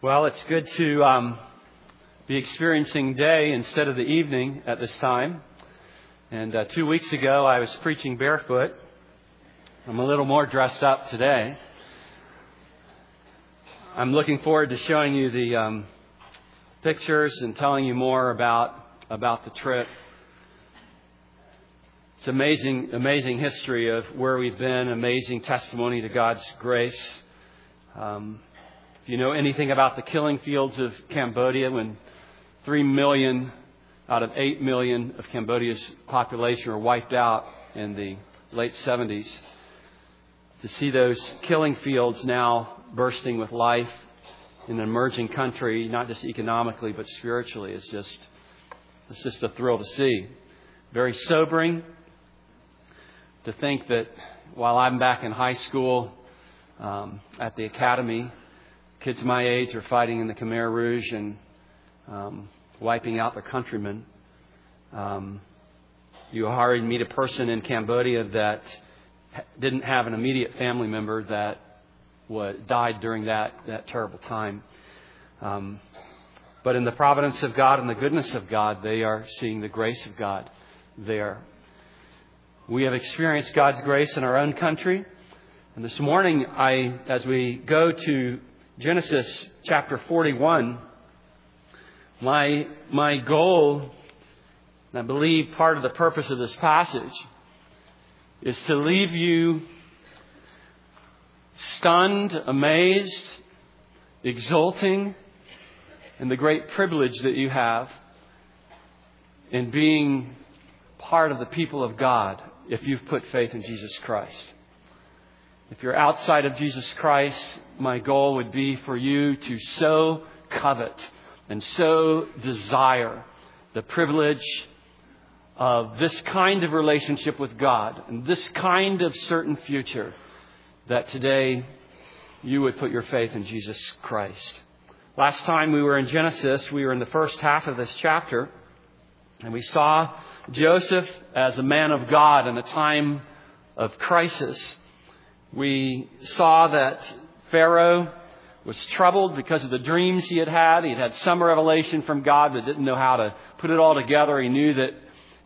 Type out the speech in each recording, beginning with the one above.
Well, it's good to be experiencing day instead of the evening at this time. And 2 weeks ago, I was preaching barefoot. I'm a little more dressed up today. I'm looking forward to showing you the pictures and telling you more about the trip. It's amazing history of where we've been, amazing testimony to God's grace. If you know anything about the killing fields of Cambodia, when 3 million out of 8 million of Cambodia's population were wiped out in the late 70s, to see those killing fields now bursting with life in an emerging country, not just economically but spiritually, it's just a thrill to see. Very sobering to think that while I'm back in high school at the academy, kids my age are fighting in the Khmer Rouge and wiping out their countrymen. You hardly meet a person in Cambodia that didn't have an immediate family member that died during that terrible time. But in the providence of God and the goodness of God, they are seeing the grace of God there. We have experienced God's grace in our own country. And this morning, as we go to Genesis chapter 41, my goal, and I believe part of the purpose of this passage, is to leave you stunned, amazed, exulting in the great privilege that you have in being part of the people of God if you've put faith in Jesus Christ. If you're outside of Jesus Christ, my goal would be for you to so covet and so desire the privilege of this kind of relationship with God and this kind of certain future, that today you would put your faith in Jesus Christ. Last time we were in Genesis, we were in the first half of this chapter, and we saw Joseph as a man of God in a time of crisis. We saw that Pharaoh was troubled because of the dreams he had had. He'd had some revelation from God but didn't know how to put it all together. He knew that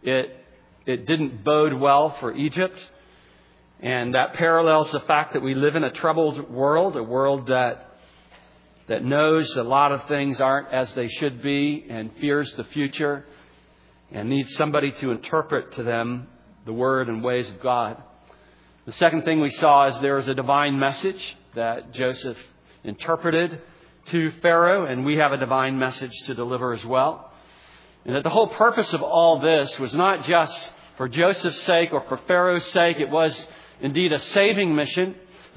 it didn't bode well for Egypt. And that parallels the fact that we live in a troubled world, a world that knows a lot of things aren't as they should be and fears the future and needs somebody to interpret to them the word and ways of God. The second thing we saw is there was a divine message that Joseph interpreted to Pharaoh, and we have a divine message to deliver as well. And that the whole purpose of all this was not just for Joseph's sake or for Pharaoh's sake. It was indeed a saving mission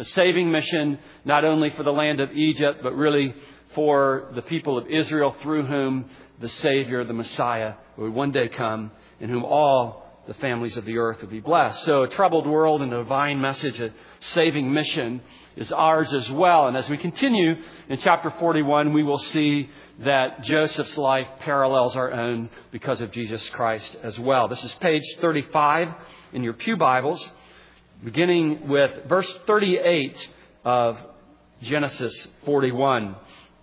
not only for the land of Egypt, but really for the people of Israel, through whom the Savior, the Messiah, would one day come, in whom all the families of the earth would be blessed. So a troubled world and a divine message, a saving mission, is ours as well. And as we continue in chapter 41, we will see that Joseph's life parallels our own because of Jesus Christ as well. This is page 35 in your pew Bibles, beginning with verse 38 of Genesis 41.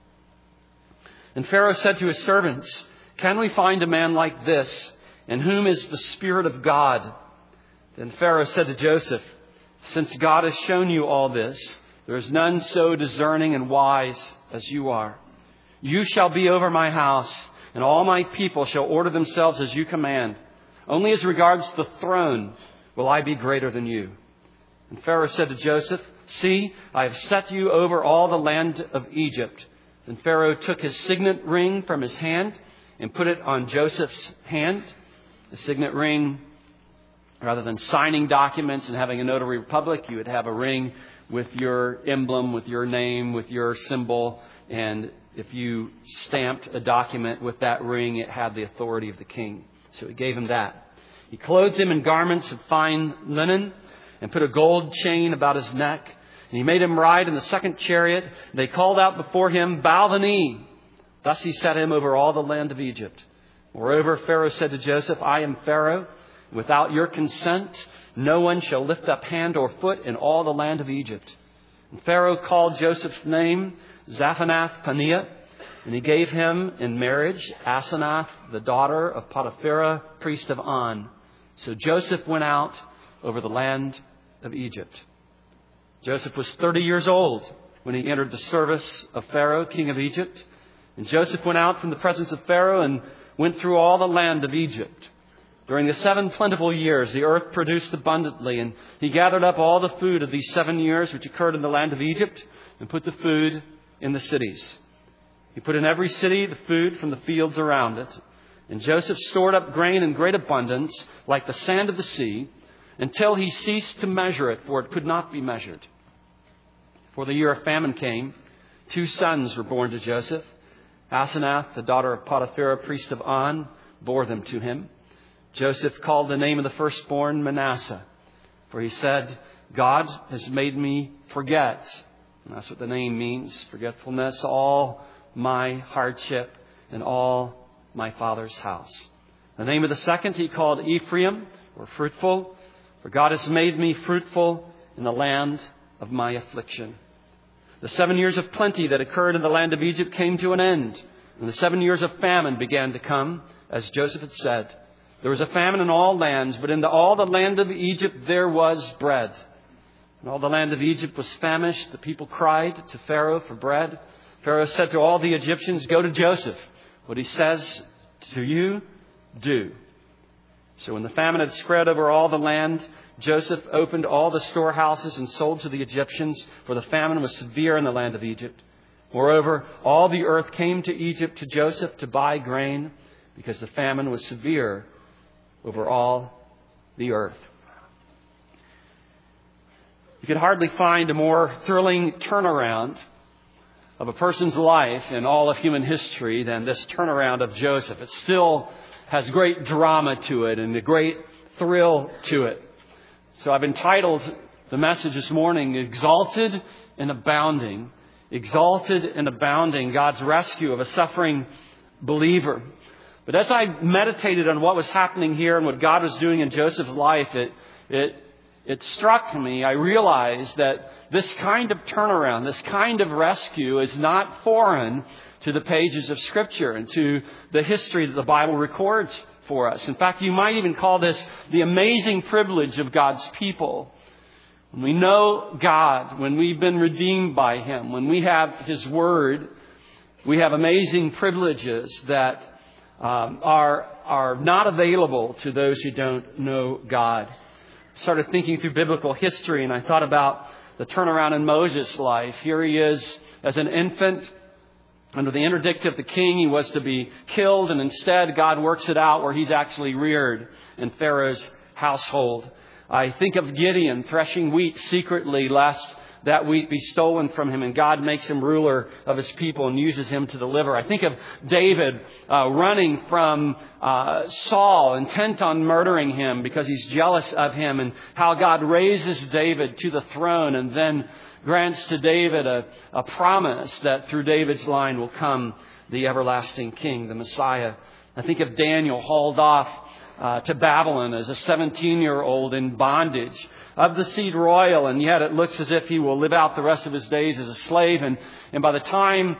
And Pharaoh said to his servants, "Can we find a man like this, in whom is the Spirit of God?" Then Pharaoh said to Joseph, "Since God has shown you all this, there is none so discerning and wise as you are. You shall be over my house, and all my people shall order themselves as you command. Only as regards the throne will I be greater than you." And Pharaoh said to Joseph, "See, I have set you over all the land of Egypt." Then Pharaoh took his signet ring from his hand and put it on Joseph's hand. The signet ring, rather than signing documents and having a notary public, you would have a ring with your emblem, with your name, with your symbol. And if you stamped a document with that ring, it had the authority of the king. So he gave him that. He clothed him in garments of fine linen and put a gold chain about his neck. And he made him ride in the second chariot. They called out before him, "Bow the knee." Thus he set him over all the land of Egypt. Moreover, Pharaoh said to Joseph, "I am Pharaoh. Without your consent, no one shall lift up hand or foot in all the land of Egypt." And Pharaoh called Joseph's name Zaphanath-Paneah, and he gave him in marriage Asenath, the daughter of Potipherah, priest of On. So Joseph went out over the land of Egypt. Joseph was 30 years old when he entered the service of Pharaoh, king of Egypt. And Joseph went out from the presence of Pharaoh and went through all the land of Egypt. During the 7 plentiful years, the earth produced abundantly, and he gathered up all the food of these 7 years which occurred in the land of Egypt and put the food in the cities. He put in every city the food from the fields around it. And Joseph stored up grain in great abundance, like the sand of the sea, until he ceased to measure it, for it could not be measured. For the year of famine came, 2 sons were born to Joseph. Asenath, the daughter of Potipherah, priest of On, bore them to him. Joseph called the name of the firstborn Manasseh, for he said, God has made me forget. And that's what the name means, forgetfulness, all my hardship and all my father's house. The name of the second he called Ephraim, or fruitful, for God has made me fruitful in the land of my affliction. The 7 years of plenty that occurred in the land of Egypt came to an end, and the 7 years of famine began to come, as Joseph had said. There was a famine in all lands, but in all the land of Egypt there was bread. And all the land of Egypt was famished. The people cried to Pharaoh for bread. Pharaoh said to all the Egyptians, go to Joseph. What he says to you, do. So when the famine had spread over all the land, Joseph opened all the storehouses and sold to the Egyptians, for the famine was severe in the land of Egypt. Moreover, all the earth came to Egypt to Joseph to buy grain, because the famine was severe over all the earth. You could hardly find a more thrilling turnaround of a person's life in all of human history than this turnaround of Joseph. It still has great drama to it and a great thrill to it. So I've entitled the message this morning, Exalted and Abounding. Exalted and Abounding, God's rescue of a suffering believer. But as I meditated on what was happening here and what God was doing in Joseph's life, it struck me. I realized that this kind of turnaround, this kind of rescue is not foreign to the pages of Scripture and to the history that the Bible records for us. In fact, you might even call this the amazing privilege of God's people. When we know God, when we've been redeemed by Him, when we have His Word, we have amazing privileges that are not available to those who don't know God. I started thinking through biblical history, and I thought about the turnaround in Moses' life. Here he is as an infant. Under the interdict of the king, he was to be killed, and instead God works it out where he's actually reared in Pharaoh's household. I think of Gideon threshing wheat secretly lest that wheat be stolen from him, and God makes him ruler of His people and uses him to deliver. I think of David running from Saul, intent on murdering him because he's jealous of him, and how God raises David to the throne and then grants to David a promise that through David's line will come the everlasting King, the Messiah. I think of Daniel hauled off to Babylon as a 17-year-old in bondage, of the seed royal, and yet it looks as if he will live out the rest of his days as a slave. And by the time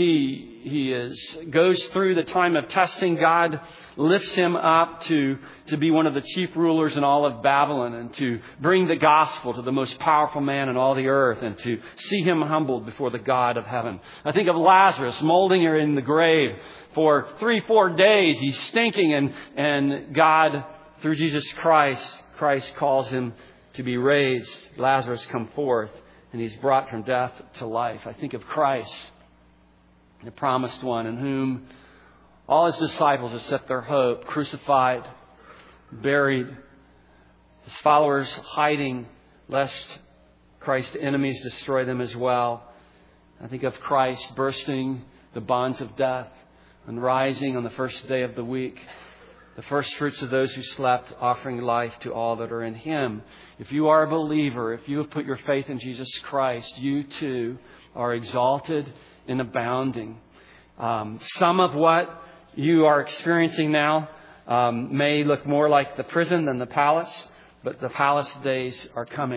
he goes through the time of testing, God lifts him up to be one of the chief rulers in all of Babylon, and to bring the gospel to the most powerful man in all the earth, and to see him humbled before the God of heaven. I think of Lazarus molding her in the grave for 3-4 days. He's stinking, and God, through Jesus Christ calls him to be raised. Lazarus come forth, and he's brought from death to life. I think of Christ, the promised one, in whom all His disciples have set their hope, crucified, buried, His followers hiding lest Christ's enemies destroy them as well. I think of Christ bursting the bonds of death and rising on the first day of the week, the first fruits of those who slept, offering life to all that are in Him. If you are a believer, if you have put your faith in Jesus Christ, you too are exalted and abounding. Some of what you are experiencing now may look more like the prison than the palace, but the palace days are coming.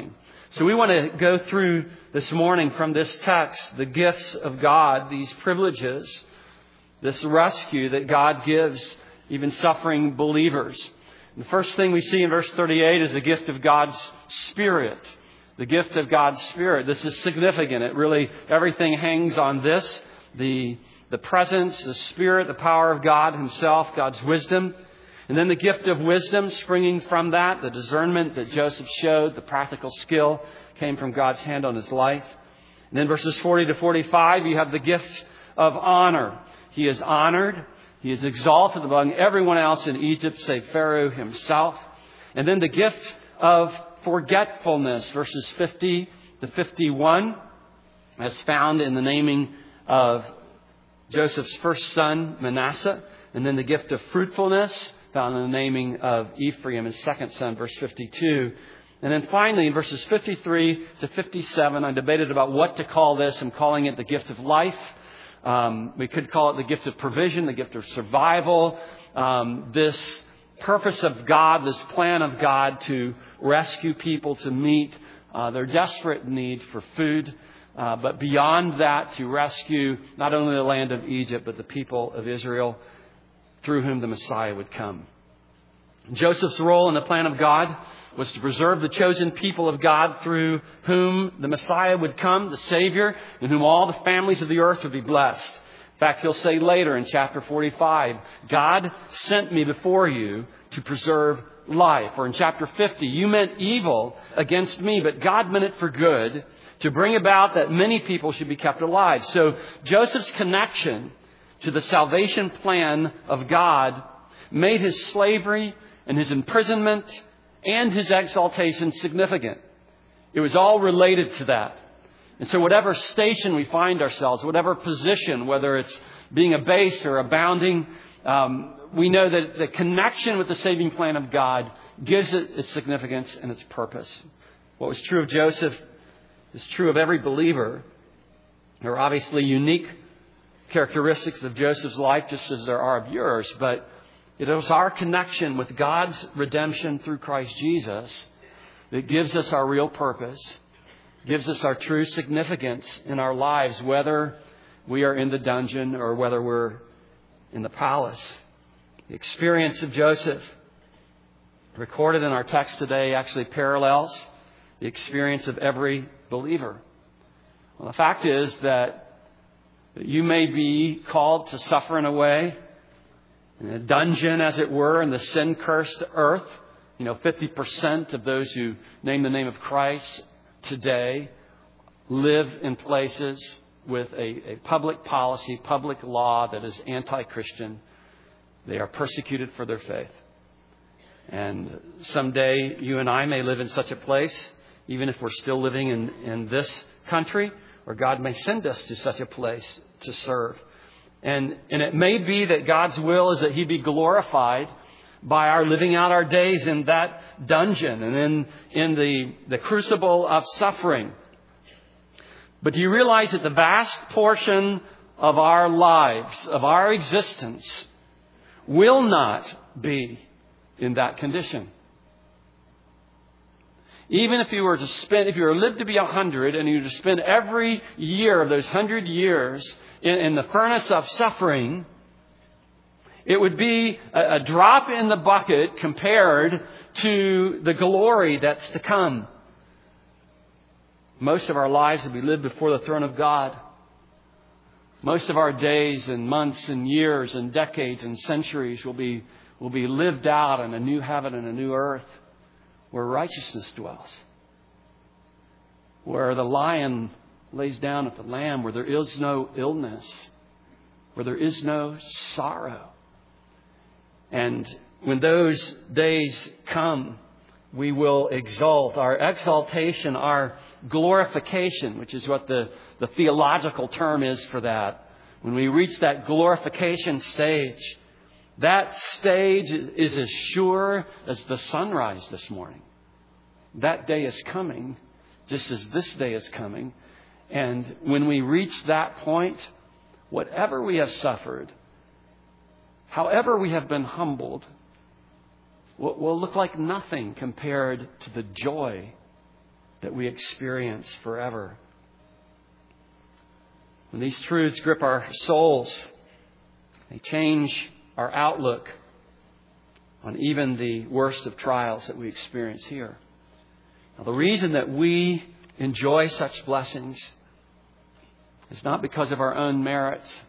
So we want to go through this morning from this text, the gifts of God, these privileges, this rescue that God gives even suffering believers. And the first thing we see in verse 38 is the gift of God's Spirit. The gift of God's Spirit. This is significant. Everything hangs on this. The presence, the Spirit, the power of God Himself, God's wisdom. And then the gift of wisdom springing from that, the discernment that Joseph showed, the practical skill came from God's hand on his life. And then verses 40 to 45, you have the gift of honor. He is honored. He is exalted among everyone else in Egypt, save Pharaoh himself. And then the gift of forgetfulness, verses 50 to 51, as found in the naming of Joseph's first son, Manasseh. And then the gift of fruitfulness, found in the naming of Ephraim, his second son, verse 52. And then finally, in verses 53 to 57, I debated about what to call this. I'm calling it the gift of life. We could call it the gift of provision, the gift of survival. This purpose of God, this plan of God to rescue people, to meet their desperate need for food. But beyond that, to rescue not only the land of Egypt, but the people of Israel, through whom the Messiah would come. Joseph's role in the plan of God was to preserve the chosen people of God through whom the Messiah would come, the Savior, in whom all the families of the earth would be blessed. In fact, he'll say later in chapter 45, God sent me before you to preserve life. Or in chapter 50, you meant evil against me, but God meant it for good, to bring about that many people should be kept alive. So Joseph's connection to the salvation plan of God made his slavery and his imprisonment and his exaltation significant. It was all related to that. And so whatever station we find ourselves, whatever position, whether it's being abased or abounding, we know that the connection with the saving plan of God gives it its significance and its purpose. What was true of Joseph is true of every believer. There are obviously unique characteristics of Joseph's life, just as there are of yours, but it is our connection with God's redemption through Christ Jesus that gives us our real purpose, gives us our true significance in our lives, whether we are in the dungeon or whether we're in the palace. The experience of Joseph, recorded in our text today, actually parallels the experience of every believer. Well, the fact is that you may be called to suffer in a way, in a dungeon, as it were, in the sin-cursed earth. 50% of those who name the name of Christ today live in places with a public policy, public law that is anti-Christian. They are persecuted for their faith. And someday you and I may live in such a place, even if we're still living in this country, or God may send us to such a place to serve. And it may be that God's will is that He be glorified by our living out our days in that dungeon and in the crucible of suffering. But do you realize that the vast portion of our lives, of our existence, will not be in that condition? Even if you were lived to be 100 and you were to spend every year of those 100 years in the furnace of suffering, it would be a drop in the bucket compared to the glory that's to come. Most of our lives will be lived before the throne of God. Most of our days and months and years and decades and centuries will be lived out in a new heaven and a new earth, where righteousness dwells, where the lion lays down at the lamb, where there is no illness, where there is no sorrow. And when those days come, we will exult. Our exaltation, our glorification, which is what the theological term is for that. When we reach that glorification stage, that stage is as sure as the sunrise this morning. That day is coming, just as this day is coming. And when we reach that point, whatever we have suffered, however we have been humbled, will look like nothing compared to the joy that we experience forever. When these truths grip our souls, they change our outlook on even the worst of trials that we experience here. Now, the reason that we enjoy such blessings is not because of our own merits.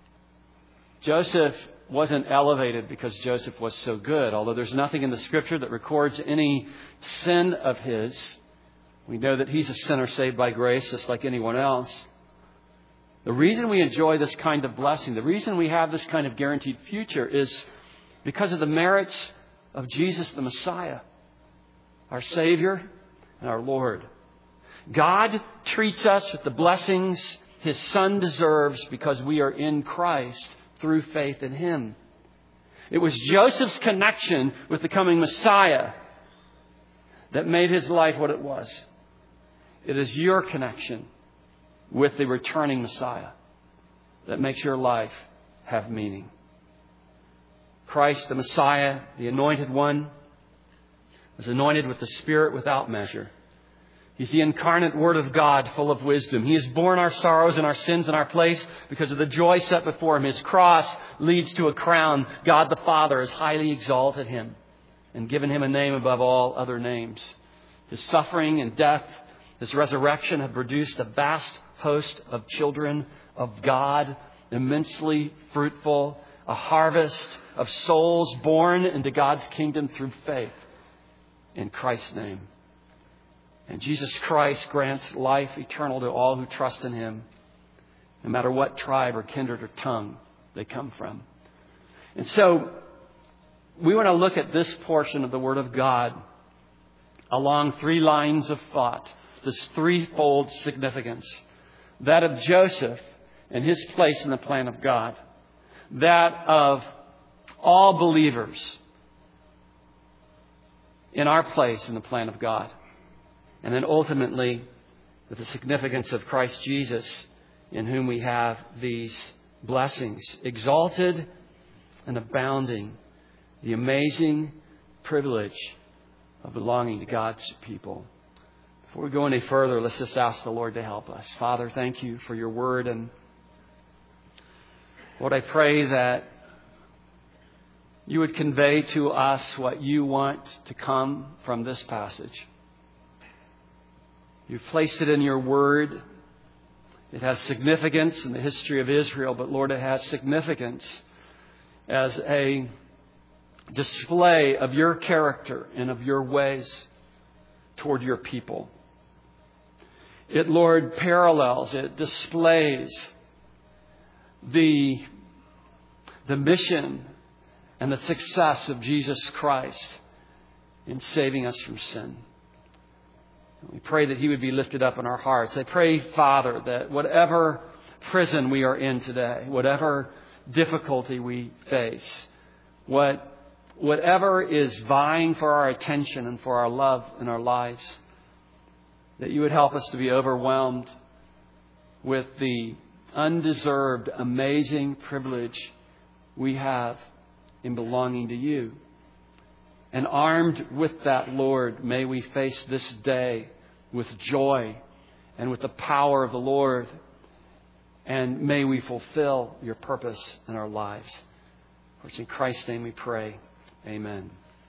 Joseph wasn't elevated because Joseph was so good, although there's nothing in the Scripture that records any sin of his. We know that he's a sinner saved by grace just like anyone else. The reason we enjoy this kind of blessing, the reason we have this kind of guaranteed future is because of the merits of Jesus the Messiah, our Savior and our Lord. God treats us with the blessings His Son deserves because we are in Christ through faith in Him. It was Joseph's connection with the coming Messiah that made his life what it was. It is your connection with the returning Messiah that makes your life have meaning. Christ, the Messiah, the Anointed One, was anointed with the Spirit without measure. He's the incarnate Word of God, full of wisdom. He has borne our sorrows and our sins in our place because of the joy set before Him. His cross leads to a crown. God the Father has highly exalted Him and given Him a name above all other names. His suffering and death, His resurrection have produced a vast host of children of God, immensely fruitful, a harvest of souls born into God's kingdom through faith in Christ's name. And Jesus Christ grants life eternal to all who trust in Him, no matter what tribe or kindred or tongue they come from. And so we want to look at this portion of the Word of God along three lines of thought, this threefold significance. That of Joseph and his place in the plan of God. That of all believers in our place in the plan of God. And then ultimately, with the significance of Christ Jesus, in whom we have these blessings, exalted and abounding, the amazing privilege of belonging to God's people. Before we go any further, let's just ask the Lord to help us. Father, thank You for Your Word. And Lord, I pray that You would convey to us what You want to come from this passage. You've placed it in Your Word. It has significance in the history of Israel, but Lord, it has significance as a display of Your character and of Your ways toward Your people. It, Lord, parallels, it displays the mission and the success of Jesus Christ in saving us from sin. We pray that He would be lifted up in our hearts. I pray, Father, that whatever prison we are in today, whatever difficulty we face, whatever is vying for our attention and for our love in our lives, that You would help us to be overwhelmed with the undeserved, amazing privilege we have in belonging to You. And armed with that, Lord, may we face this day with joy and with the power of the Lord. And may we fulfill Your purpose in our lives. For it's in Christ's name we pray. Amen.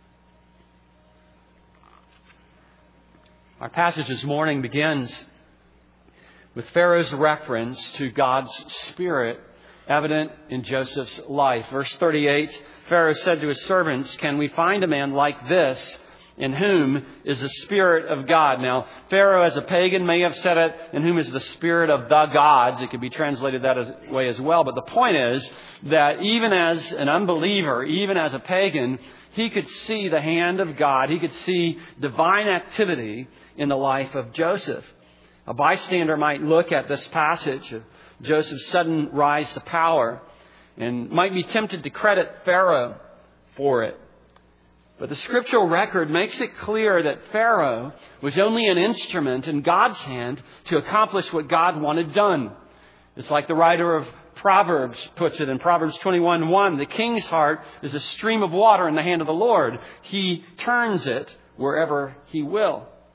Our passage this morning begins with Pharaoh's reference to God's Spirit evident in Joseph's life. Verse 38, Pharaoh said to his servants, "Can we find a man like this in whom is the Spirit of God?" Now, Pharaoh as a pagan may have said it, "in whom is the Spirit of the gods." It could be translated that way as well. But the point is that even as an unbeliever, even as a pagan, he could see the hand of God. He could see divine activity in the life of Joseph. A bystander might look at this passage of Joseph's sudden rise to power and might be tempted to credit Pharaoh for it. But the scriptural record makes it clear that Pharaoh was only an instrument in God's hand to accomplish what God wanted done. It's like the writer of Proverbs puts it in Proverbs 21:1. The king's heart is a stream of water in the hand of the Lord. He turns it wherever He will.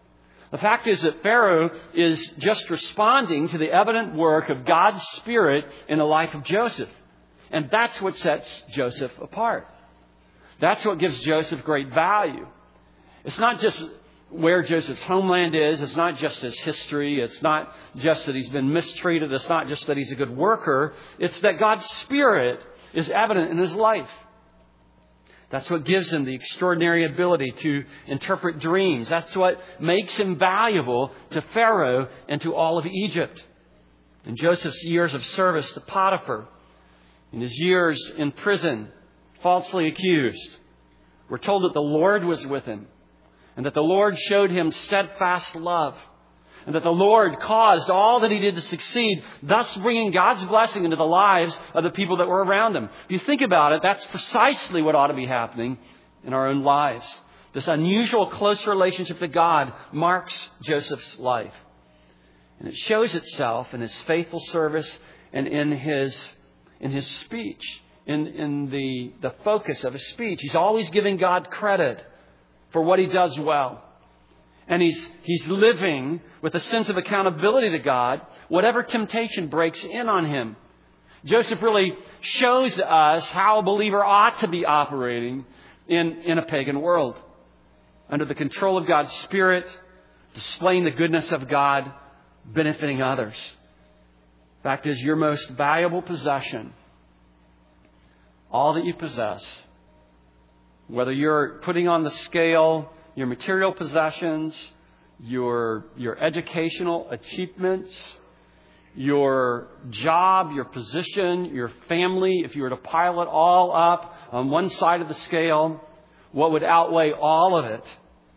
The fact is that Pharaoh is just responding to the evident work of God's Spirit in the life of Joseph. And that's what sets Joseph apart. That's what gives Joseph great value. It's not just where Joseph's homeland is. It's not just his history. It's not just that he's been mistreated. It's not just that he's a good worker. It's that God's Spirit is evident in his life. That's what gives him the extraordinary ability to interpret dreams. That's what makes him valuable to Pharaoh and to all of Egypt. In Joseph's years of service to Potiphar, in his years in prison, falsely accused, we're told that the Lord was with him and that the Lord showed him steadfast love and that the Lord caused all that he did to succeed, thus bringing God's blessing into the lives of the people that were around him. If you think about it, that's precisely what ought to be happening in our own lives. This unusual close relationship to God marks Joseph's life. And it shows itself in his faithful service and in his speech, in the focus of his speech. He's always giving God credit for what he does well. And he's living with a sense of accountability to God, whatever temptation breaks in on him. Joseph really shows us how a believer ought to be operating in a pagan world. Under the control of God's Spirit, displaying the goodness of God, benefiting others. Fact is, your most valuable possession, all that you possess, whether you're putting on the scale your material possessions, your educational achievements, your job, your position, your family, if you were to pile it all up on one side of the scale, what would outweigh all of it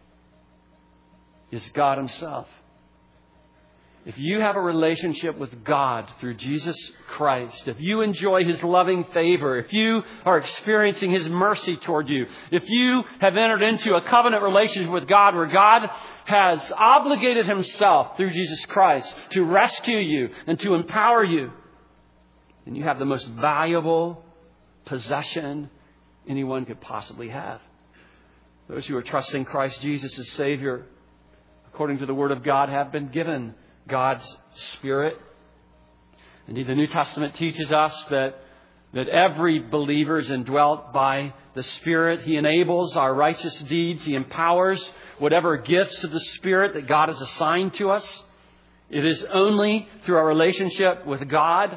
is God Himself. If you have a relationship with God through Jesus Christ, if you enjoy His loving favor, if you are experiencing His mercy toward you, if you have entered into a covenant relationship with God where God has obligated Himself through Jesus Christ to rescue you and to empower you, then you have the most valuable possession anyone could possibly have. Those who are trusting Christ Jesus as Savior, according to the Word of God, have been given God's Spirit. Indeed, the New Testament teaches us that every believer is indwelt by the Spirit. He enables our righteous deeds. He empowers whatever gifts of the Spirit that God has assigned to us. It is only through our relationship with God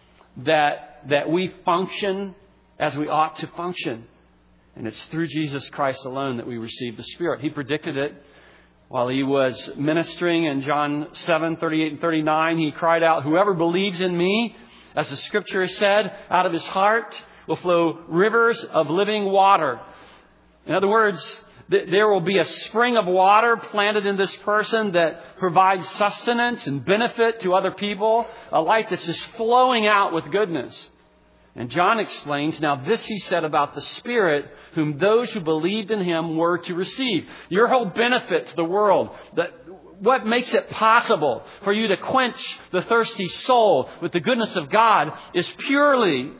that we function as we ought to function. And it's through Jesus Christ alone that we receive the Spirit. He predicted it while He was ministering in John 7:38 and 39. He cried out, "Whoever believes in me, as the Scripture has said, out of his heart will flow rivers of living water." In other words, there will be a spring of water planted in this person that provides sustenance and benefit to other people, a life that's just flowing out with goodness. And John explains, now this He said about the Spirit, whom those who believed in Him were to receive. Your whole benefit to the world, what makes it possible for you to quench the thirsty soul with the goodness of God is purely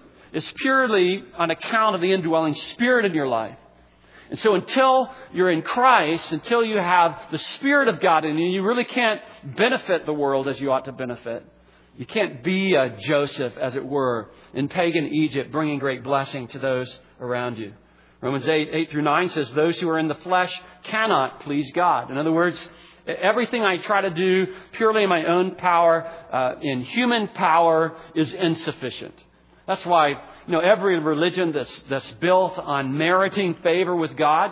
on account of the indwelling Spirit in your life. And so until you're in Christ, until you have the Spirit of God in you, you really can't benefit the world as you ought to benefit. You can't be a Joseph, as it were, in pagan Egypt, bringing great blessing to those around you. Romans 8 through 9 says, those who are in the flesh cannot please God. In other words, everything I try to do purely in my own power, in human power, is insufficient. That's why, every religion that's built on meriting favor with God,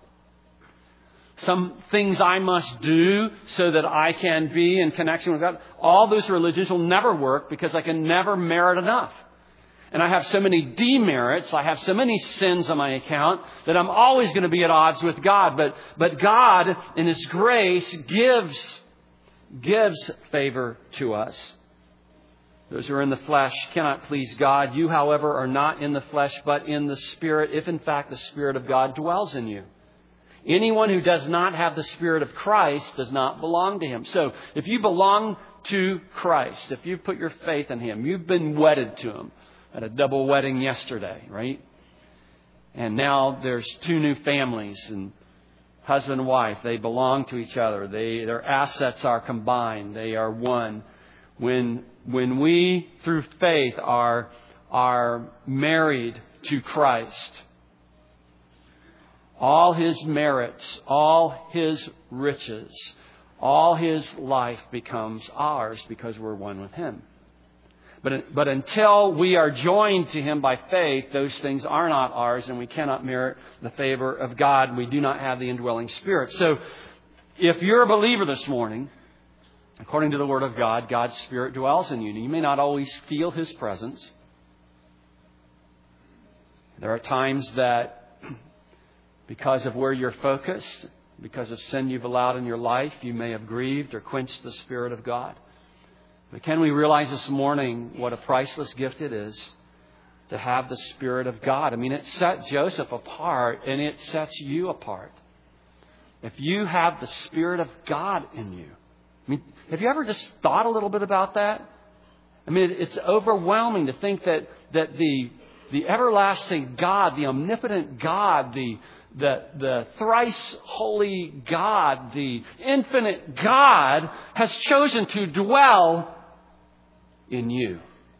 some things I must do so that I can be in connection with God, all those religions will never work because I can never merit enough. And I have so many demerits, I have so many sins on my account that I'm always going to be at odds with God. But God, in His grace, gives favor to us. Those who are in the flesh cannot please God. You, however, are not in the flesh, but in the Spirit, if in fact the Spirit of God dwells in you. Anyone who does not have the Spirit of Christ does not belong to Him. So if you belong to Christ, if you've put your faith in Him, you've been wedded to Him. At a double wedding yesterday, right? And now there's two new families, and husband and wife. They belong to each other. Their assets are combined. They are one. When we, through faith, are married to Christ, all His merits, all His riches, all His life becomes ours because we're one with Him. But until we are joined to Him by faith, those things are not ours, and we cannot merit the favor of God. We do not have the indwelling Spirit. So if you're a believer this morning, according to the Word of God, God's Spirit dwells in you. You may not always feel His presence. There are times that because of where you're focused, because of sin you've allowed in your life, you may have grieved or quenched the Spirit of God. But can we realize this morning what a priceless gift it is to have the Spirit of God? I mean, it set Joseph apart, and it sets you apart. If you have the Spirit of God in you. I mean, have you ever just thought a little bit about that? I mean, it's overwhelming to think that the everlasting God, the omnipotent God, the thrice holy God, the infinite God has chosen to dwell in you.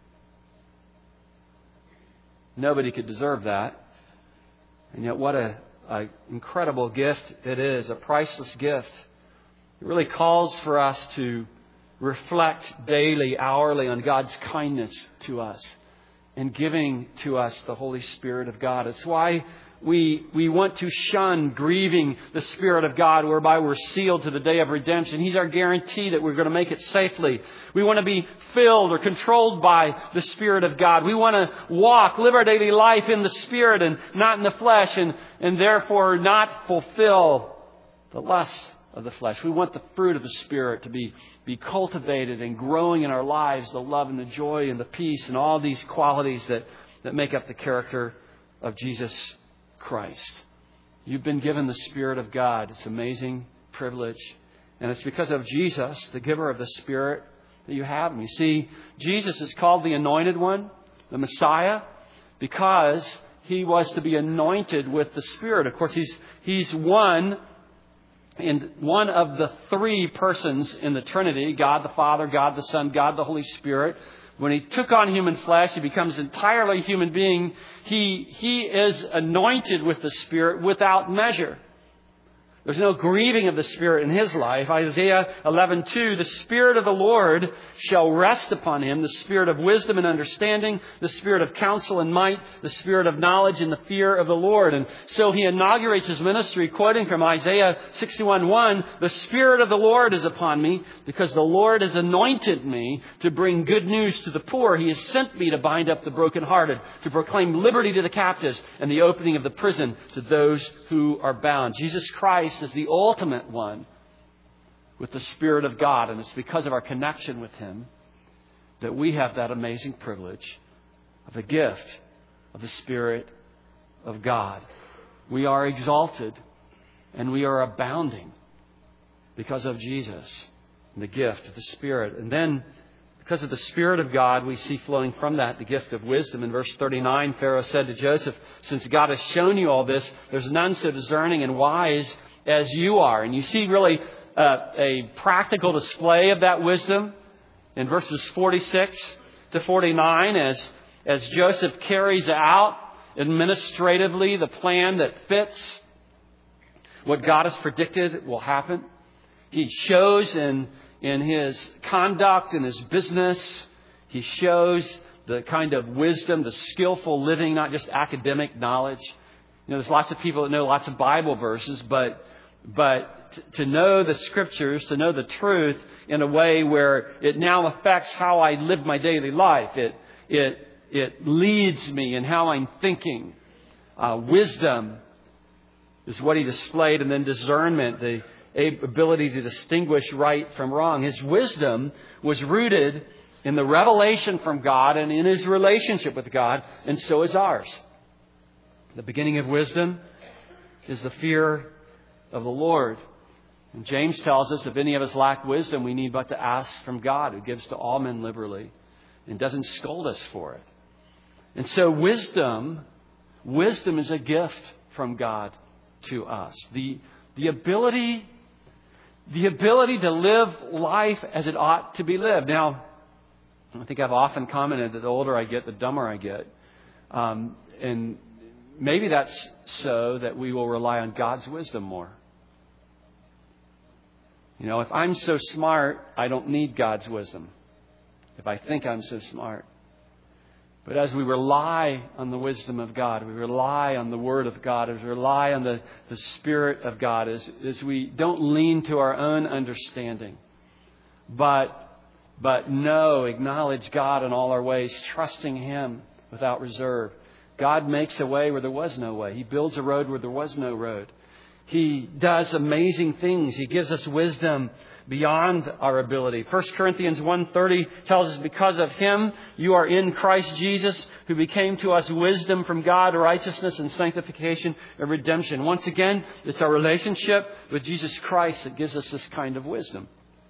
Nobody could deserve that. And yet what an incredible gift it is, a priceless gift. It really calls for us to reflect daily, hourly on God's kindness to us and giving to us the Holy Spirit of God. It's why we want to shun grieving the Spirit of God, whereby we're sealed to the day of redemption. He's our guarantee that we're going to make it safely. We want to be filled or controlled by the Spirit of God. We want to live our daily life in the Spirit and not in the flesh, and therefore not fulfill the lusts of the flesh. We want the fruit of the Spirit to be cultivated and growing in our lives, the love and the joy and the peace and all these qualities that make up the character of Jesus Christ. You've been given the Spirit of God. It's an amazing privilege. And it's because of Jesus, the giver of the Spirit, that you have him. You see, Jesus is called the Anointed One, the Messiah, because He was to be anointed with the Spirit. Of course, He's one of the three persons in the Trinity, God the Father, God the Son, God the Holy Spirit. When He took on human flesh, He becomes entirely a human being. He is anointed with the Spirit without measure. There's no grieving of the Spirit in His life. Isaiah 11:2, the Spirit of the Lord shall rest upon Him, the Spirit of wisdom and understanding, the Spirit of counsel and might, the Spirit of knowledge and the fear of the Lord. And so He inaugurates His ministry, quoting from Isaiah 61:1, the Spirit of the Lord is upon me, because the Lord has anointed me to bring good news to the poor. He has sent me to bind up the brokenhearted, to proclaim liberty to the captives, and the opening of the prison to those who are bound. Jesus Christ is the ultimate one with the Spirit of God. And it's because of our connection with Him that we have that amazing privilege of the gift of the Spirit of God. We are exalted and we are abounding because of Jesus and the gift of the Spirit. And then because of the Spirit of God, we see flowing from that the gift of wisdom. In verse 39, Pharaoh said to Joseph, since God has shown you all this, there's none so discerning and wise as you are. And you see really a practical display of that wisdom in verses 46 to 49 as Joseph carries out administratively the plan that fits what God has predicted will happen. He shows in his conduct, in his business, he shows the kind of wisdom, the skillful living, not just academic knowledge. You know, there's lots of people that know lots of Bible verses, but to know the Scriptures, to know the truth in a way where it now affects how I live my daily life. It leads me in how I'm thinking. Wisdom is what he displayed, and then discernment, the ability to distinguish right from wrong. His wisdom was rooted in the revelation from God and in his relationship with God, and so is ours. The beginning of wisdom is the fear of the Lord. And James tells us if any of us lack wisdom, we need but to ask from God, who gives to all men liberally and doesn't scold us for it. And so wisdom is a gift from God to us. The The ability to live life as it ought to be lived. Now, I think I've often commented that the older I get, the dumber I get. And maybe that's so that we will rely on God's wisdom more. You know, if I'm so smart, I don't need God's wisdom. If I think I'm so smart. But as we rely on the wisdom of God, we rely on the Word of God, as we rely on the Spirit of God, as we don't lean to our own understanding, but acknowledge God in all our ways, trusting Him without reserve. God makes a way where there was no way. He builds a road where there was no road. He does amazing things. He gives us wisdom beyond our ability. 1 Corinthians 1:30 tells us, because of Him, you are in Christ Jesus, who became to us wisdom from God, righteousness and sanctification and redemption. Once again, it's our relationship with Jesus Christ that gives us this kind of wisdom.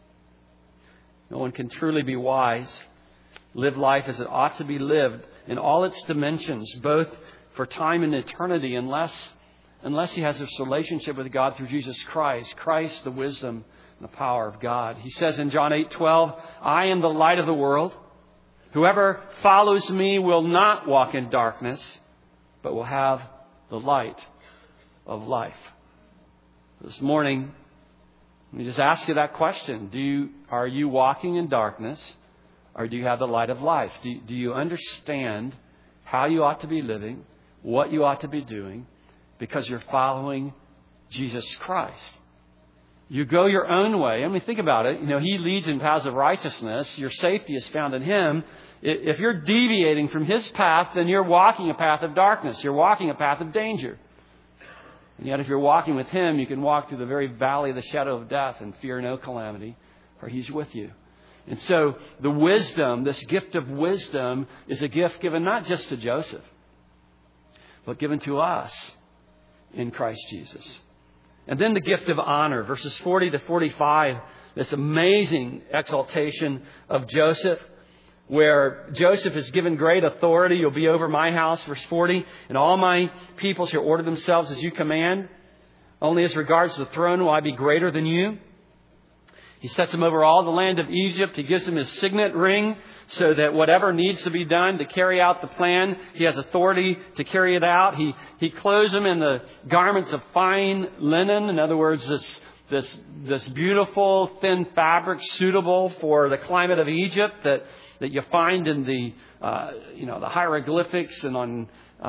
No one can truly be wise, live life as it ought to be lived in all its dimensions, both for time and eternity, unless he has this relationship with God through Jesus Christ. Christ, the wisdom and the power of God. He says in John 8:12, I am the light of the world. Whoever follows me will not walk in darkness, but will have the light of life. This morning, let me just ask you that question. Are you walking in darkness, or do you have the light of life? Do you understand how you ought to be living, what you ought to be doing, because you're following Jesus Christ? You go your own way. I mean, think about it. You know, He leads in paths of righteousness. Your safety is found in Him. If you're deviating from His path, then you're walking a path of darkness. You're walking a path of danger. And yet if you're walking with Him, you can walk through the very valley of the shadow of death and fear no calamity, for He's with you. And so the wisdom, this gift of wisdom, is a gift given not just to Joseph, but given to us in Christ Jesus. And then the gift of honor, verses 40 to 45, this amazing exaltation of Joseph, where Joseph is given great authority. You'll be over my house, verse 40, and all my people shall order themselves as you command. Only as regards the throne will I be greater than you. He sets him over all the land of Egypt. He gives him his signet ring so that whatever needs to be done to carry out the plan, he has authority to carry it out. He clothes him in the garments of fine linen. In other words, this beautiful thin fabric suitable for the climate of Egypt that you find in the hieroglyphics and on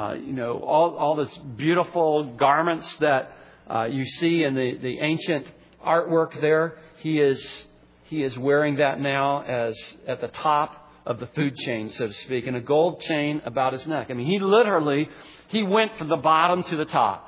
all this beautiful garments that you see in the ancient artwork there. He is wearing that now as at the top of the food chain, so to speak, and a gold chain about his neck. I mean, he went from the bottom to the top.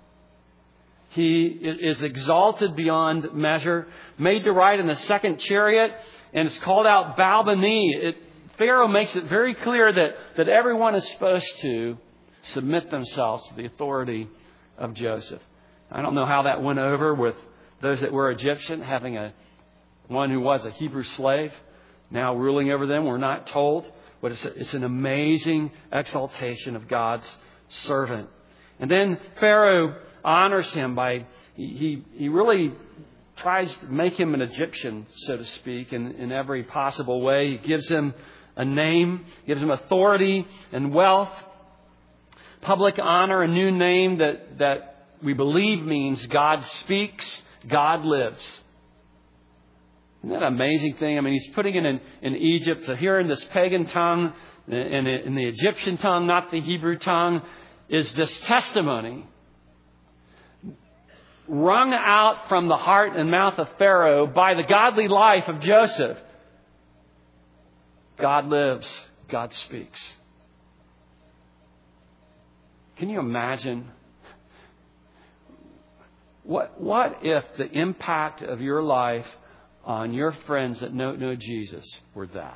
He is exalted beyond measure, made to ride in the second chariot, and it's called out bow the knee. Pharaoh makes it very clear that everyone is supposed to submit themselves to the authority of Joseph. I don't know how that went over with those that were Egyptian, having one who was a Hebrew slave now ruling over them. We're not told, but it's an amazing exaltation of God's servant. And then Pharaoh honors him by he really tries to make him an Egyptian, so to speak, in every possible way. He gives him a name, gives him authority and wealth, public honor, a new name that we believe means God speaks, God lives. Isn't that an amazing thing? I mean, he's putting it in Egypt. So here in this pagan tongue, in the Egyptian tongue, not the Hebrew tongue, is this testimony wrung out from the heart and mouth of Pharaoh by the godly life of Joseph. God lives. God speaks. Can you imagine? What if the impact of your life on your friends that don't know Jesus were that?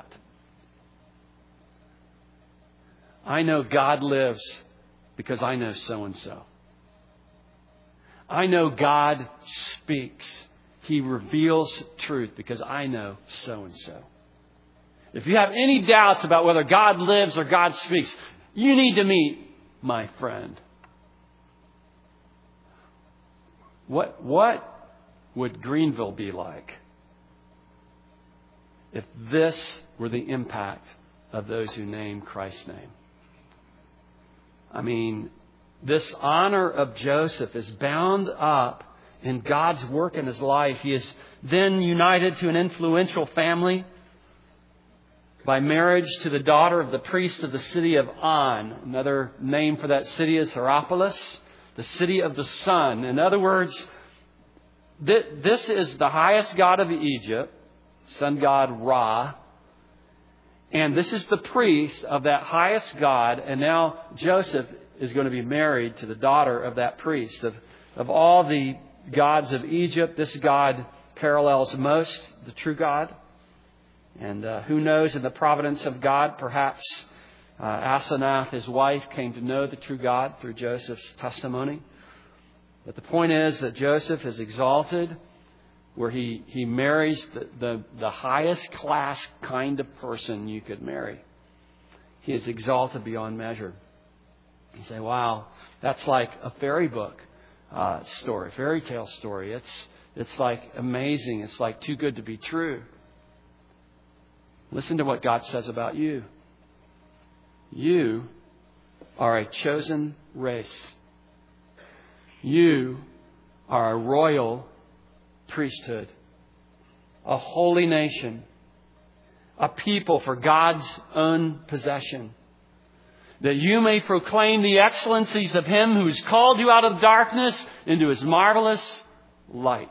I know God lives because I know so-and-so. I know God speaks. He reveals truth because I know so-and-so. If you have any doubts about whether God lives or God speaks, you need to meet my friend. What would Greenville be like if this were the impact of those who name Christ's name? I mean, this honor of Joseph is bound up in God's work in his life. He is then united to an influential family by marriage to the daughter of the priest of the city of On. Another name for that city is Hierapolis, the city of the sun. In other words, this is the highest god of Egypt, sun god Ra. And this is the priest of that highest god. And now Joseph is going to be married to the daughter of that priest. Of all the gods of Egypt, this god parallels most the true God. And who knows, in the providence of God, perhaps Asenath, his wife, came to know the true God through Joseph's testimony. But the point is that Joseph is exalted, where he marries the highest class kind of person you could marry. He is exalted beyond measure. You say, wow, that's like a fairy book story, fairy tale story. It's like amazing. It's like too good to be true. Listen to what God says about you. You are a chosen race. You are a royal priesthood, a holy nation, a people for God's own possession, that you may proclaim the excellencies of Him who's called you out of darkness into His marvelous light.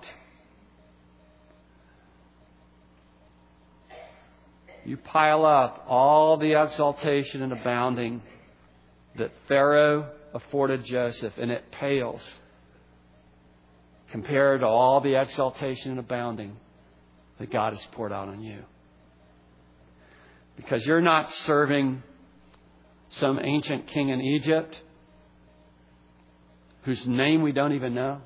You pile up all the exaltation and abounding that Pharaoh afforded Joseph, and it pales compared to all the exaltation and abounding that God has poured out on you. Because you're not serving some ancient king in Egypt whose name we don't even know.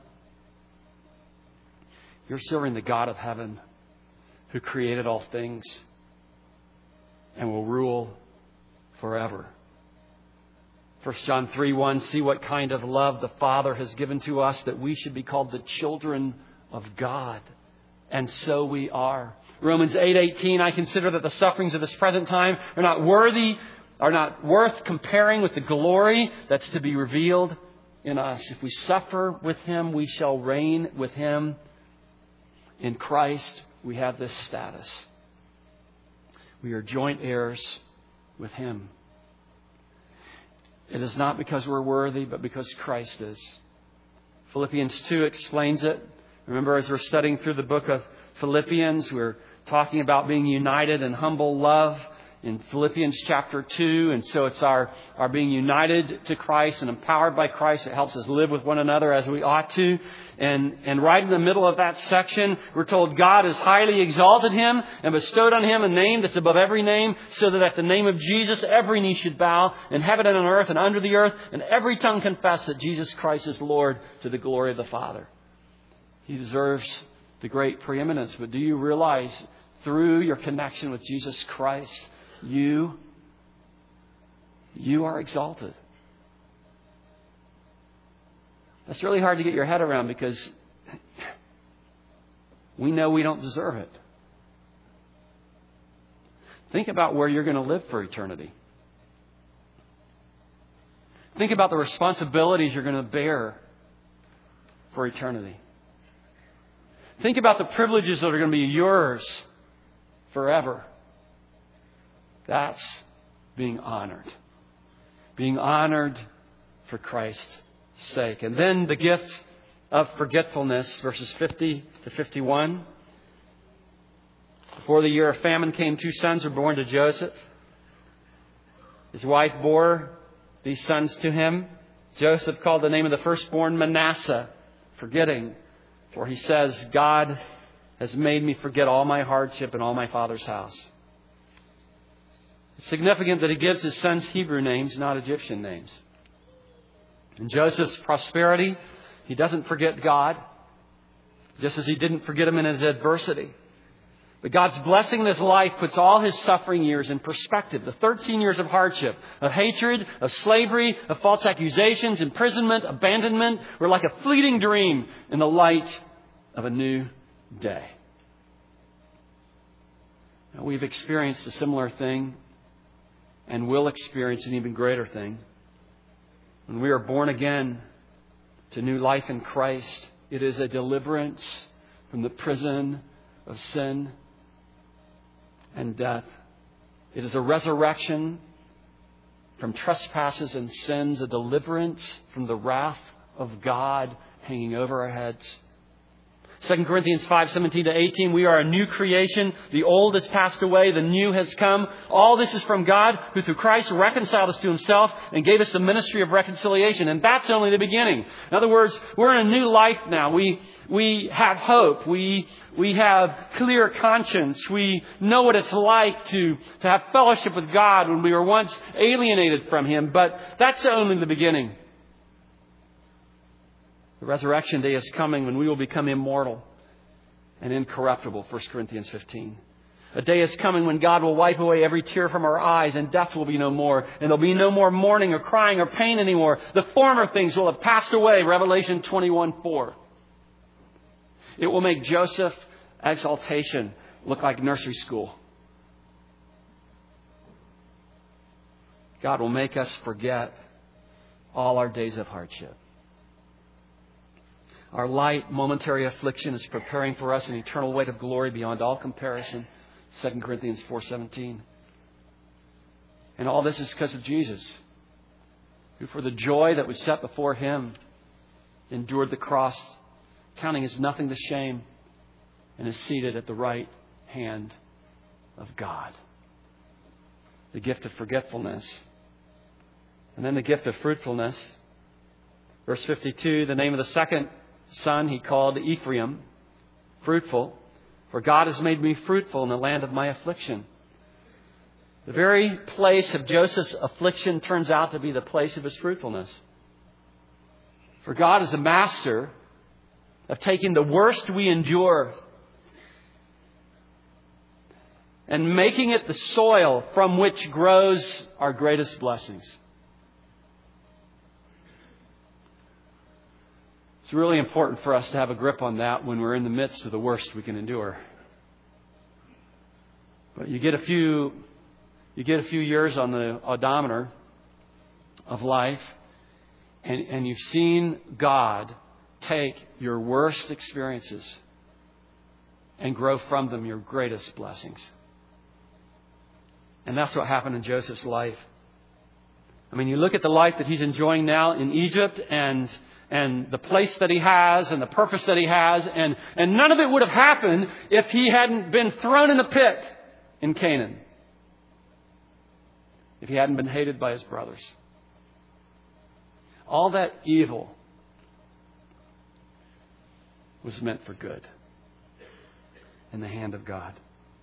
You're serving the God of heaven who created all things and will rule forever. 1 John 3:1, see what kind of love the Father has given to us that we should be called the children of God. And so we are. Romans 8:18, I consider that the sufferings of this present time are not worth comparing with the glory that's to be revealed in us. If we suffer with Him, we shall reign with Him. In Christ, we have this status. We are joint heirs with Him. It is not because we're worthy, but because Christ is. Philippians 2 explains it. Remember, as we're studying through the book of Philippians, we're talking about being united in humble love in Philippians chapter 2. And so it's our being united to Christ and empowered by Christ that helps us live with one another as we ought to. And right in the middle of that section, we're told God has highly exalted Him and bestowed on Him a name that's above every name, so that at the name of Jesus, every knee should bow in heaven and on earth and under the earth, and every tongue confess that Jesus Christ is Lord, to the glory of the Father. He deserves the great preeminence. But do you realize through your connection with Jesus Christ, you are exalted? That's really hard to get your head around because we know we don't deserve it. Think about where you're going to live for eternity. Think about the responsibilities you're going to bear for eternity. Think about the privileges that are going to be yours forever. That's being honored. Being honored for Christ's sake. And then the gift of forgetfulness, verses 50 to 51. Before the year of famine came, 2 sons were born to Joseph. His wife bore these sons to him. Joseph called the name of the firstborn Manasseh, forgetting. For he says, God has made me forget all my hardship in all my father's house. It's significant that he gives his sons Hebrew names, not Egyptian names. In Joseph's prosperity, he doesn't forget God, just as he didn't forget Him in his adversity. But God's blessing in his life puts all his suffering years in perspective. The 13 years of hardship, of hatred, of slavery, of false accusations, imprisonment, abandonment were like a fleeting dream in the light of a new day. Now, we've experienced a similar thing and will experience an even greater thing. When we are born again to new life in Christ, it is a deliverance from the prison of sin and death. It is a resurrection from trespasses and sins, a deliverance from the wrath of God hanging over our heads. 2 Corinthians 5:17-18, we are a new creation. The old has passed away. The new has come. All this is from God, who through Christ reconciled us to himself and gave us the ministry of reconciliation. And that's only the beginning. In other words, we're in a new life now. We have hope. We have clear conscience. We know what it's like to have fellowship with God when we were once alienated from him. But that's only the beginning. The resurrection day is coming when we will become immortal and incorruptible, 1 Corinthians 15. A day is coming when God will wipe away every tear from our eyes and death will be no more. And there'll be no more mourning or crying or pain anymore. The former things will have passed away, Revelation 21:4. It will make Joseph's exaltation look like nursery school. God will make us forget all our days of hardship. Our light, momentary affliction is preparing for us an eternal weight of glory beyond all comparison. 2 Corinthians 4:17. And all this is because of Jesus, who for the joy that was set before him endured the cross, counting as nothing to shame, and is seated at the right hand of God. The gift of forgetfulness. And then the gift of fruitfulness. Verse 52, the name of the second son he called Ephraim, fruitful, for God has made me fruitful in the land of my affliction. The very place of Joseph's affliction turns out to be the place of his fruitfulness. For God is a master of taking the worst we endure and making it the soil from which grows our greatest blessings. It's really important for us to have a grip on that when we're in the midst of the worst we can endure. But you get a few years on the odometer of life, and you've seen God take your worst experiences and grow from them your greatest blessings. And that's what happened in Joseph's life. I mean, you look at the life that he's enjoying now in Egypt and the place that he has and the purpose that he has. And none of it would have happened if he hadn't been thrown in the pit in Canaan. If he hadn't been hated by his brothers. All that evil was meant for good in the hand of God.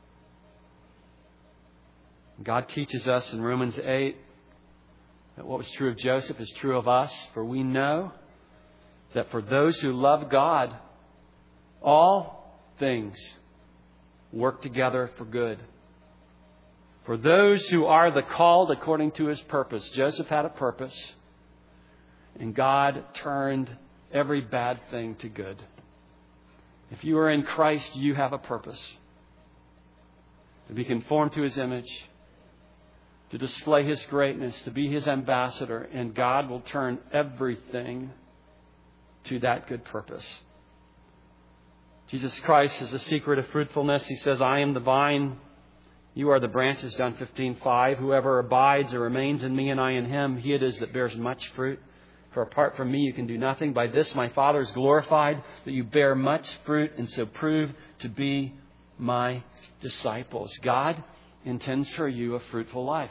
God teaches us in Romans 8 that what was true of Joseph is true of us, for we know that for those who love God, all things work together for good. For those who are the called according to his purpose. Joseph had a purpose, and God turned every bad thing to good. If you are in Christ, you have a purpose. To be conformed to his image, to display his greatness, to be his ambassador, and God will turn everything to that good purpose. Jesus Christ is the secret of fruitfulness. He says, I am the vine, you are the branches, John 15:5. Whoever abides or remains in me and I in him, he it is that bears much fruit. For apart from me you can do nothing. By this my Father is glorified, that you bear much fruit and so prove to be my disciples. God intends for you a fruitful life.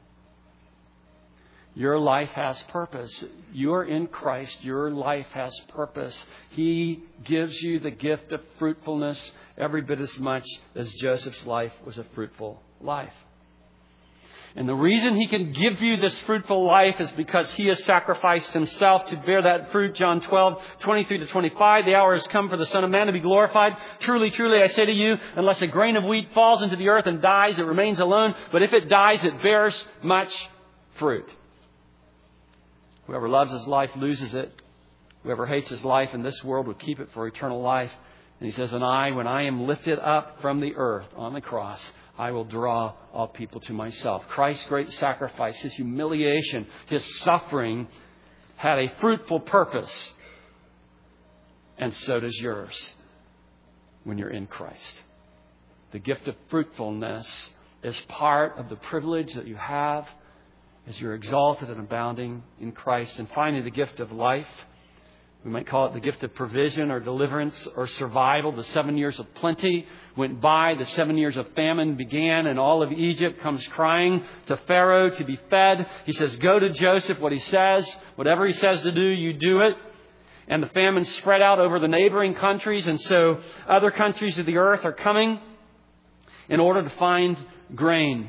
Your life has purpose. You are in Christ. Your life has purpose. He gives you the gift of fruitfulness every bit as much as Joseph's life was a fruitful life. And the reason He can give you this fruitful life is because He has sacrificed Himself to bear that fruit. John 12:23-25. The hour has come for the Son of Man to be glorified. Truly, truly, I say to you, unless a grain of wheat falls into the earth and dies, it remains alone. But if it dies, it bears much fruit. Whoever loves his life loses it. Whoever hates his life in this world will keep it for eternal life. And He says, and when I am lifted up from the earth on the cross, I will draw all people to myself. Christ's great sacrifice, His humiliation, His suffering had a fruitful purpose. And so does yours when you're in Christ. The gift of fruitfulness is part of the privilege that you have as you're exalted and abounding in Christ. And finally, the gift of life. We might call it the gift of provision or deliverance or survival. The 7 years of plenty went by. The 7 years of famine began, and all of Egypt comes crying to Pharaoh to be fed. He says, go to Joseph. What he says, whatever he says to do, you do it. And the famine spread out over the neighboring countries. And so other countries of the earth are coming in order to find grain.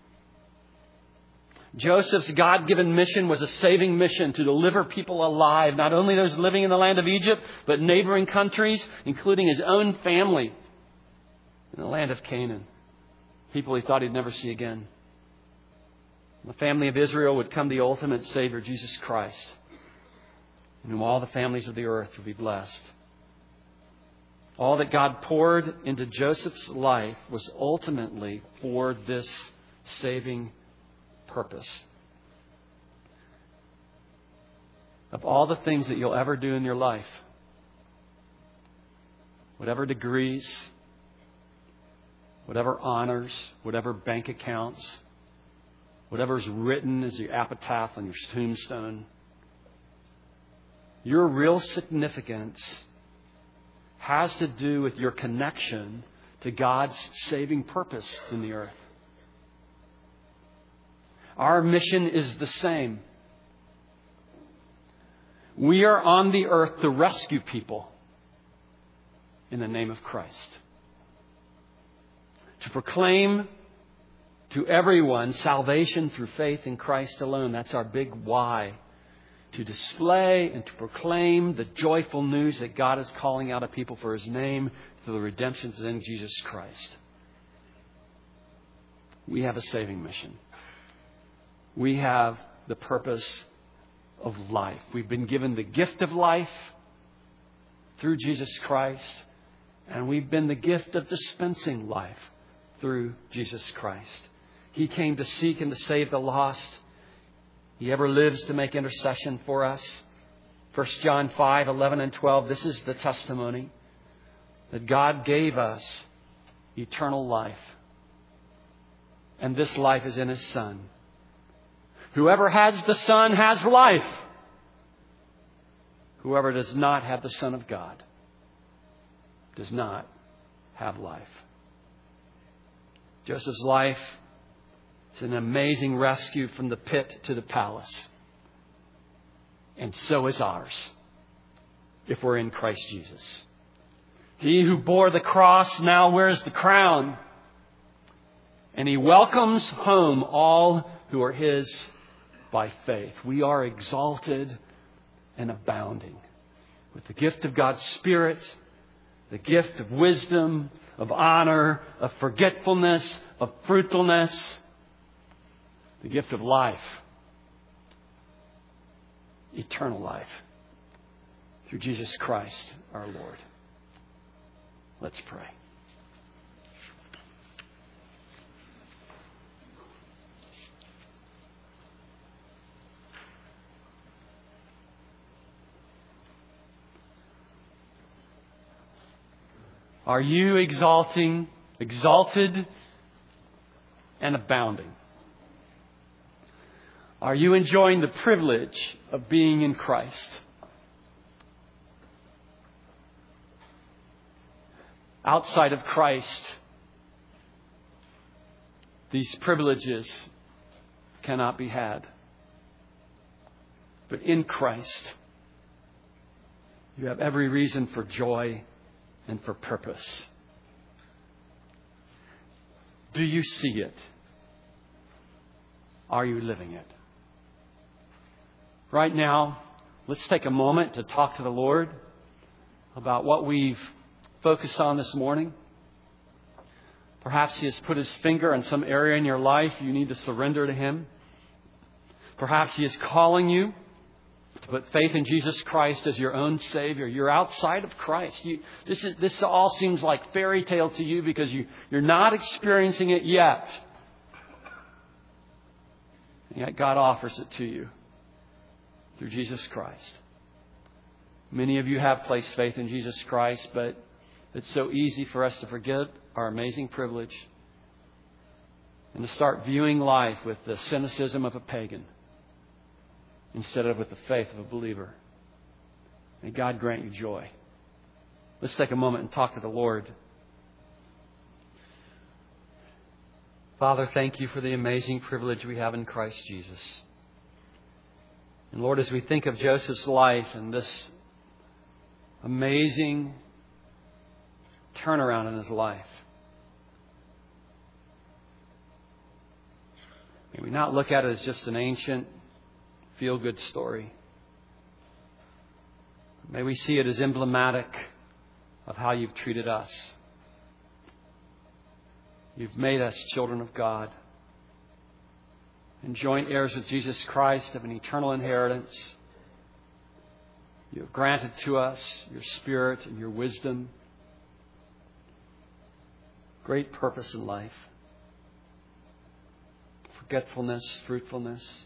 Joseph's God-given mission was a saving mission to deliver people alive, not only those living in the land of Egypt, but neighboring countries, including his own family in the land of Canaan, people he thought he'd never see again. The family of Israel would come the ultimate Savior, Jesus Christ, in whom all the families of the earth would be blessed. All that God poured into Joseph's life was ultimately for this saving purpose. Of all the things that you'll ever do in your life, whatever degrees, whatever honors, whatever bank accounts, whatever's written as your epitaph on your tombstone, your real significance has to do with your connection to God's saving purpose in the earth. Our mission is the same. We are on the earth to rescue people in the name of Christ. To proclaim to everyone salvation through faith in Christ alone. That's our big why. To display and to proclaim the joyful news that God is calling out a people for His name through the redemption that's in Jesus Christ. We have a saving mission. We have the purpose of life. We've been given the gift of life through Jesus Christ. And we've been the gift of dispensing life through Jesus Christ. He came to seek and to save the lost. He ever lives to make intercession for us. 1 John 5:11-12. This is the testimony that God gave us eternal life. And this life is in His Son. Whoever has the Son has life. Whoever does not have the Son of God does not have life. Joseph's life is an amazing rescue from the pit to the palace. And so is ours, if we're in Christ Jesus. He who bore the cross now wears the crown. And He welcomes home all who are His by faith. We are exalted and abounding with the gift of God's Spirit, the gift of wisdom, of honor, of forgetfulness, of fruitfulness, the gift of life, eternal life, through Jesus Christ our Lord. Let's pray. Are you exalted and abounding? Are you enjoying the privilege of being in Christ? Outside of Christ, these privileges cannot be had. But in Christ, you have every reason for joy and for purpose. Do you see it? Are you living it? Right now, let's take a moment to talk to the Lord about what we've focused on this morning. Perhaps He has put His finger on some area in your life you need to surrender to Him. Perhaps He is calling you to put faith in Jesus Christ as your own Savior. You're outside of Christ. This all seems like fairy tale to you because you're not experiencing it yet. And yet God offers it to you through Jesus Christ. Many of you have placed faith in Jesus Christ, but it's so easy for us to forget our amazing privilege and to start viewing life with the cynicism of a pagan instead of with the faith of a believer. May God grant you joy. Let's take a moment and talk to the Lord. Father, thank you for the amazing privilege we have in Christ Jesus. And Lord, as we think of Joseph's life and this amazing turnaround in his life, may we not look at it as just an ancient feel-good story. May we see it as emblematic of how you've treated us. You've made us children of God and joint heirs with Jesus Christ of an eternal inheritance. You have granted to us your Spirit and your wisdom. Great purpose in life. Forgetfulness, fruitfulness.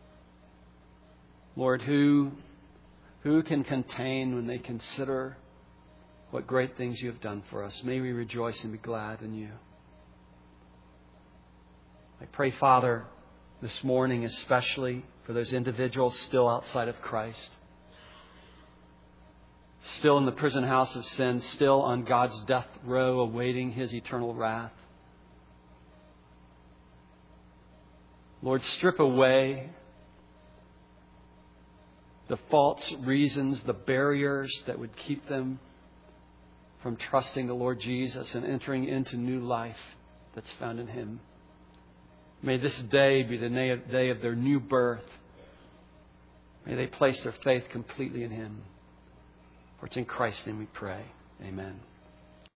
Lord, who can contain when they consider what great things you have done for us? May we rejoice and be glad in you. I pray, Father, this morning especially for those individuals still outside of Christ, still in the prison house of sin, still on God's death row awaiting His eternal wrath. Lord, strip away the false reasons, the barriers that would keep them from trusting the Lord Jesus and entering into new life that's found in Him. May this day be the day of their new birth. May they place their faith completely in Him. For it's in Christ's name we pray. Amen.